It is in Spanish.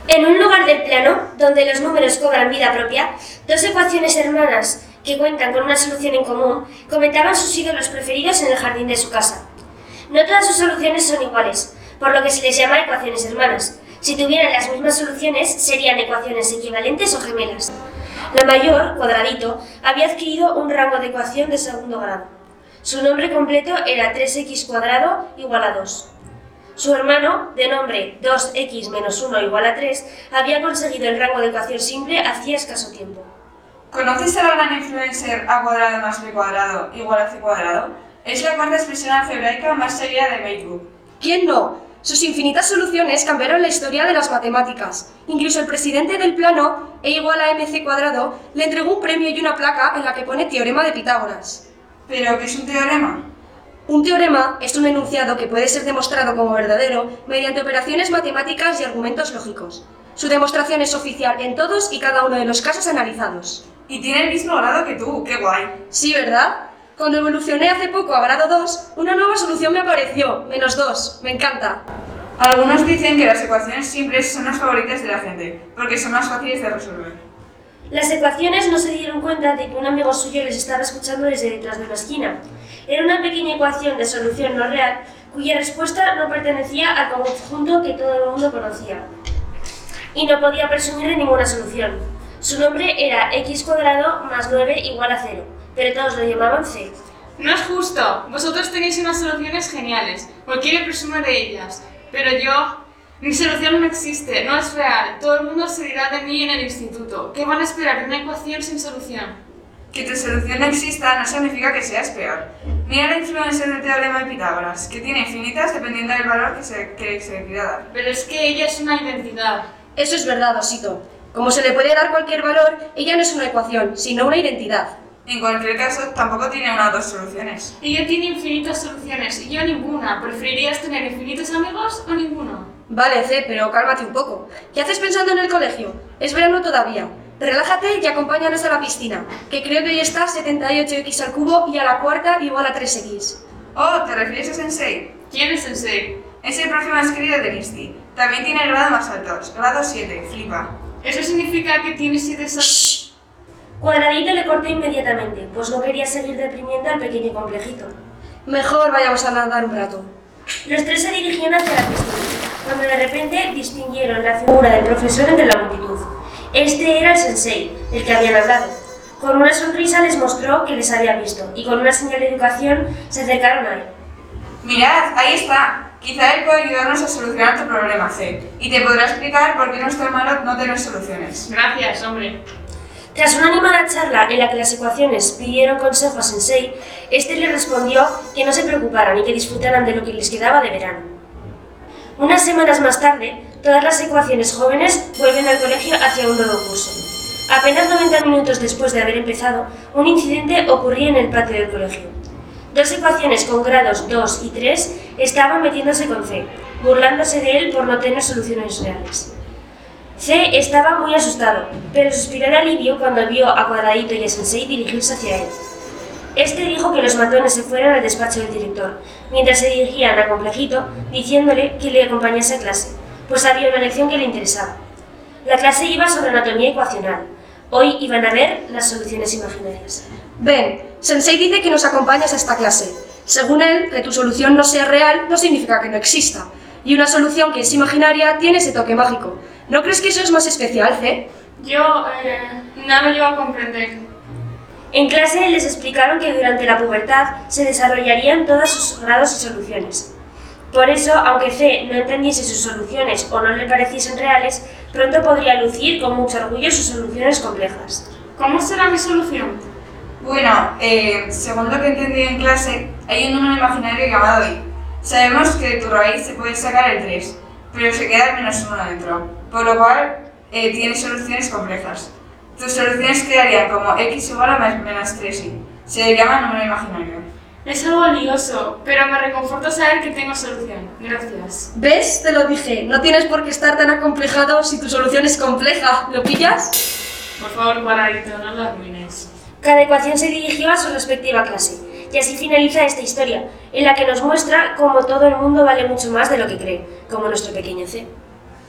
En un lugar del plano, donde los números cobran vida propia, dos ecuaciones hermanas que cuentan con una solución en común comentaban sus ídolos preferidos en el jardín de su casa. No todas sus soluciones son iguales, por lo que se les llama ecuaciones hermanas. Si tuvieran las mismas soluciones, serían ecuaciones equivalentes o gemelas. La mayor, Cuadradito, había adquirido un rango de ecuación de segundo grado. Su nombre completo era 3x² igual a 2. Su hermano, de nombre 2x menos 1 igual a 3, había conseguido el rango de ecuación simple hacía escaso tiempo. ¿Conoces a la gran influencer a cuadrado más b cuadrado igual a c cuadrado? Es la cuarta expresión algebraica más seguida de Facebook. ¿Quién no? Sus infinitas soluciones cambiaron la historia de las matemáticas. Incluso el presidente del plano, e igual a mc², le entregó un premio y una placa en la que pone Teorema de Pitágoras. ¿Pero qué es un teorema? Un teorema es un enunciado que puede ser demostrado como verdadero mediante operaciones matemáticas y argumentos lógicos. Su demostración es oficial en todos y cada uno de los casos analizados. Y tiene el mismo grado que tú, ¡qué guay! Sí, ¿verdad? Cuando evolucioné hace poco a grado 2, una nueva solución me apareció, -2, me encanta. Algunos dicen que las ecuaciones simples son las favoritas de la gente, porque son más fáciles de resolver. Las ecuaciones no se dieron cuenta de que un amigo suyo les estaba escuchando desde detrás de una esquina. Era una pequeña ecuación de solución no real, cuya respuesta no pertenecía al conjunto que todo el mundo conocía. Y no podía presumir de ninguna solución. Su nombre era x² más 9 igual a 0, pero todos lo llamaban C. No es justo. Vosotros tenéis unas soluciones geniales. Cualquiera presume de ellas. Pero yo... Mi solución no existe, no es real. Todo el mundo se dirá de mí en el instituto. ¿Qué van a esperar de una ecuación sin solución? Que tu solución no exista no significa que seas peor. Mira la influencer del teorema de Pitágoras, que tiene infinitas dependiendo del valor que se le quiera dar. Pero es que ella es una identidad. Eso es verdad, Osito. Como se le puede dar cualquier valor, ella no es una ecuación, sino una identidad. En cualquier caso, tampoco tiene una o dos soluciones. Ella tiene infinitas soluciones y yo ninguna. ¿Preferirías tener infinitos amigos o ninguno? Vale, C, pero cálmate un poco. ¿Qué haces pensando en el colegio? Es verano todavía. Relájate y acompáñanos a la piscina, que creo que hoy está 78x² y a la cuarta igual a 3x. Oh, ¿te refieres a Sensei? ¿Quién es Sensei? Es el profe más querido de Misty. También tiene el grado más alto, grado 7, flipa. ¿Eso significa que tiene 7 ¡Shh! Cuadradito le cortó inmediatamente, pues no quería seguir deprimiendo al pequeño complejito. Mejor vayamos a nadar un rato. Los tres se dirigían hacia la piscina, cuando de repente distinguieron la figura del profesor entre la multitud. Este era el sensei, del que habían hablado. Con una sonrisa les mostró que les había visto, y con una señal de educación se acercaron a él. Mirad, ahí está. Quizá él puede ayudarnos a solucionar tu problema, C. Y te podrá explicar por qué no es tan malo no tener soluciones. Gracias, hombre. Tras una animada charla en la que las ecuaciones pidieron consejo a Sensei, este les respondió que no se preocuparan y que disfrutaran de lo que les quedaba de verano. Unas semanas más tarde, todas las ecuaciones jóvenes vuelven al colegio hacia un nuevo curso. Apenas 90 minutos después de haber empezado, un incidente ocurría en el patio del colegio. Dos ecuaciones con grados 2 y 3 estaban metiéndose con C, burlándose de él por no tener soluciones reales. C estaba muy asustado, pero suspiró de alivio cuando vio a Cuadradito y a Sensei dirigirse hacia él. Este dijo que los matones se fueran al despacho del director, mientras se dirigían a Complejito, diciéndole que le acompañase a clase, pues había una lección que le interesaba. La clase iba sobre anatomía ecuacional. Hoy iban a ver las soluciones imaginarias. Ven, Sensei dice que nos acompañas a esta clase. Según él, que tu solución no sea real no significa que no exista. Y una solución que es imaginaria tiene ese toque mágico. ¿No crees que eso es más especial, C? Yo, no lo llevo a comprender. En clase les explicaron que durante la pubertad se desarrollarían todos sus grados y soluciones. Por eso, aunque C no entendiese sus soluciones o no le pareciesen reales, pronto podría lucir con mucho orgullo sus soluciones complejas. ¿Cómo será mi solución? Bueno, según lo que entendí en clase, hay un número imaginario llamado I. Sabemos que de tu raíz se puede sacar el 3, pero se queda el -1 dentro, por lo cual tiene soluciones complejas. Tus soluciones quedarían como x igual a -3i. Se llama número imaginario. Es algo lioso, pero me reconforta saber que tengo solución. Gracias. ¿Ves? Te lo dije. No tienes por qué estar tan acomplejado si tu solución es compleja. ¿Lo pillas? Por favor, Cuadradito, no lo arruines. Cada ecuación se dirigió a su respectiva clase, y así finaliza esta historia, en la que nos muestra cómo todo el mundo vale mucho más de lo que cree, como nuestro pequeño C.